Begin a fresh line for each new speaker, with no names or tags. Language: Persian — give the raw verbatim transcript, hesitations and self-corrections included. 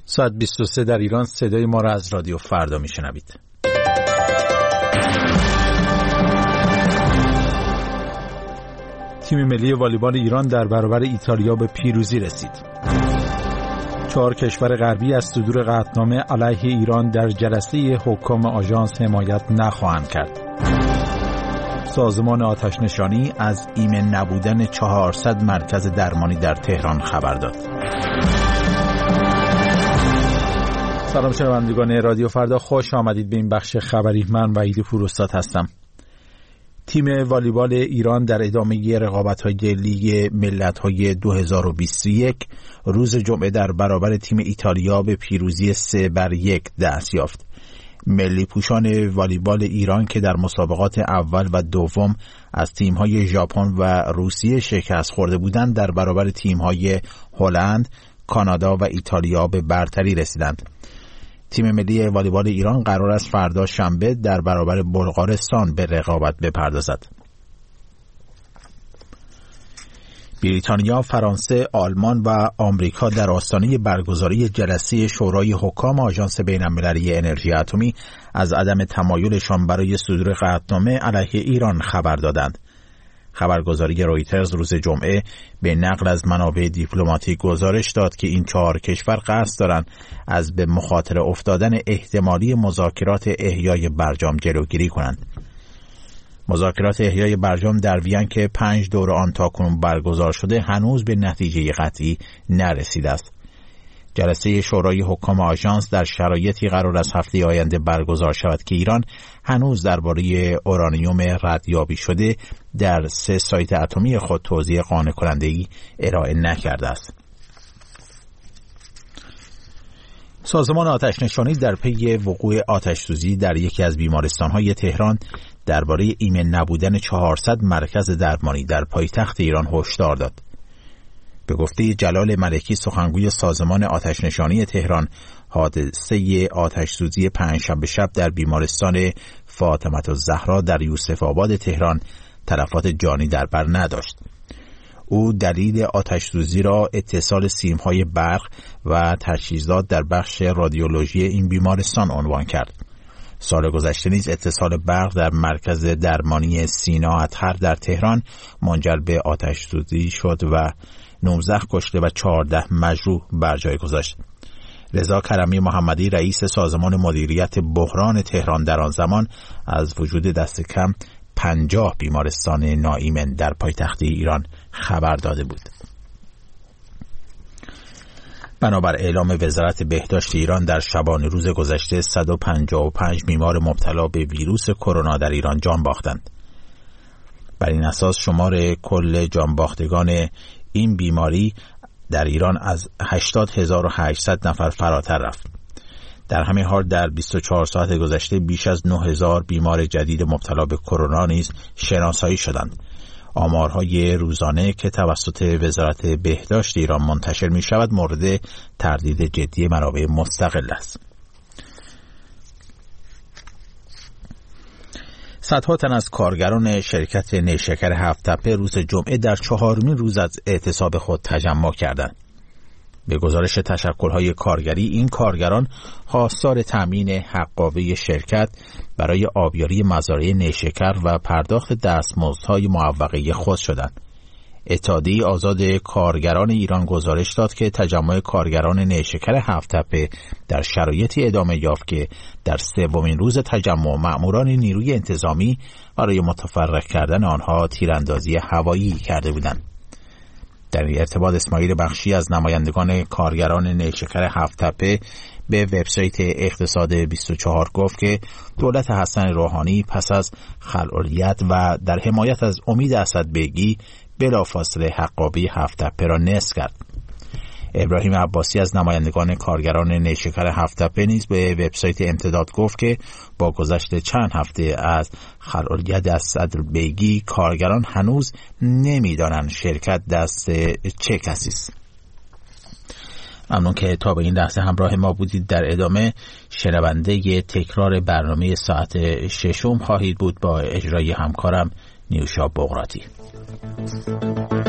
ساعت بیست و سه در ایران. صدای ما را از رادیو فردا میشنوید. تیم ملی والیبال ایران در برابر ایتالیا به پیروزی رسید. چهار کشور غربی از صدور قطعنامه علیه ایران در جلسه حکام آژانس حمایت نخواهند کرد. سازمان آتش‌نشانی از ایمن نبودن چهارصد مرکز درمانی در تهران خبر داد. سلام شنوندگان رادیو فردا، خوش آمدید به این بخش خبری. من وحید پوراستاد هستم. تیم والیبال ایران در ادامه رقابت‌های لیگ ملت‌های دو هزار و بیست و یک روز جمعه در برابر تیم ایتالیا به پیروزی سه بر یک دست یافت. ملی پوشان والیبال ایران که در مسابقات اول و دوم از تیم‌های ژاپن و روسیه شکست خورده بودند، در برابر تیم‌های هلند، کانادا و ایتالیا به برتری رسیدند. تیم ملی والیبال ایران قرار است فردا شنبه در برابر بلغارستان به رقابت بپردازد. بریتانیا، فرانسه، آلمان و آمریکا در آستانه برگزاری جلسه شورای حکام آژانس بین‌المللی انرژی اتمی از عدم تمایلشان برای صدور قطعنامه علیه ایران خبر دادند. خبرگزاری رویترز روز جمعه به نقل از منابع دیپلماتیک گزارش داد که این چهار کشور قصد دارند از به مخاطره افتادن احتمالی مذاکرات احیای برجام جلوگیری کنند. مذاکرات احیای برجام در وین که پنج دوره آن تاکنون برگزار شده هنوز به نتیجه قطعی نرسیده است. جلسه شورای حکام آژانس در شرایطی قرار است هفته آینده برگزار شود که ایران هنوز درباره اورانیوم ردیابی شده در سه سایت اتمی خود توضیح قانع کننده‌ای ارائه نکرده است. سازمان آتش‌نشانی در پی وقوع آتش‌سوزی در یکی از بیمارستان‌های تهران درباره ایمن نبودن چهارصد مرکز درمانی در پایتخت ایران هشدار داد. به گفته جلال ملکی، سخنگوی سازمان آتش‌نشانی تهران، حادثه آتش‌سوزی پنجشنبه شب در بیمارستان فاطمه الزهرا در یوسف آباد تهران تلفات جانی در بر نداشت. او دلیل آتش‌سوزی را اتصال سیم‌های برق و تجهیزات در بخش رادیولوژی این بیمارستان عنوان کرد. سال گذشته نیز اتصال برق در مرکز درمانی سینا اطهر در تهران منجر به آتش‌سوزی شد و نوزده کشته و چهارده مجروح بر جای گذاشت. رضا کرمی محمدی، رئیس سازمان مدیریت بحران تهران، در آن زمان از وجود دست کم پنجاه بیمارستان ناایمن در پایتخت ایران خبر داده بود. بنابر اعلام وزارت بهداشت ایران، در شبانه روز گذشته صد و پنجاه و پنج بیمار مبتلا به ویروس کرونا در ایران جان باختند. بر این اساس شمار کل جان باختگان این بیماری در ایران از هشتاد هزار و هشتصد نفر فراتر رفت. در همین حال در بیست و چهار ساعت گذشته بیش از نه هزار بیمار جدید مبتلا به کرونا نیز شناسایی شدند. آمارهای روزانه که توسط وزارت بهداشت ایران منتشر می شود مورد تردید جدی منابع مستقل است. صدها تن از کارگران شرکت نیشکر هفت تپه روز جمعه در چهارمین روز از اعتصاب خود تجمع کردند. به گزارش تشکل‌های کارگری، این کارگران خواستار تأمین حقابه شرکت برای آبیاری مزارع نیشکر و پرداخت دستمزدهای معوقه خود شدند. اتحادیه آزاد کارگران ایران گزارش داد که تجمع کارگران نیشکر هفت تپه در شرایطی ادامه یافت که در سومین روز تجمع مأموران نیروی انتظامی برای متفرق کردن آنها تیراندازی هوایی کرده بودند. در این ارتباط اسماعیل بخشی از نمایندگان کارگران نیشکر هفت تپه به وبسایت اقتصاد بیست و چهار گفت که دولت حسن روحانی پس از خلع‌الیت و در حمایت از امید اسدبیگی بلافاصله حقابه هفت تپه را نصب کرد. ابراهیم عباسی از نمایندگان کارگران نیشکر هفت تپه نیز به وبسایت امتداد گفت که با گذشت چند هفته از خلع‌الیت اسدبیگی کارگران هنوز نمی‌دانند شرکت دست چه کسی است. ممنون که تا به این لحظه همراه ما بودید. در ادامه شنونده تکرار برنامه ساعت ششم خواهید بود با اجرای همکارم نیوشا بغراتی.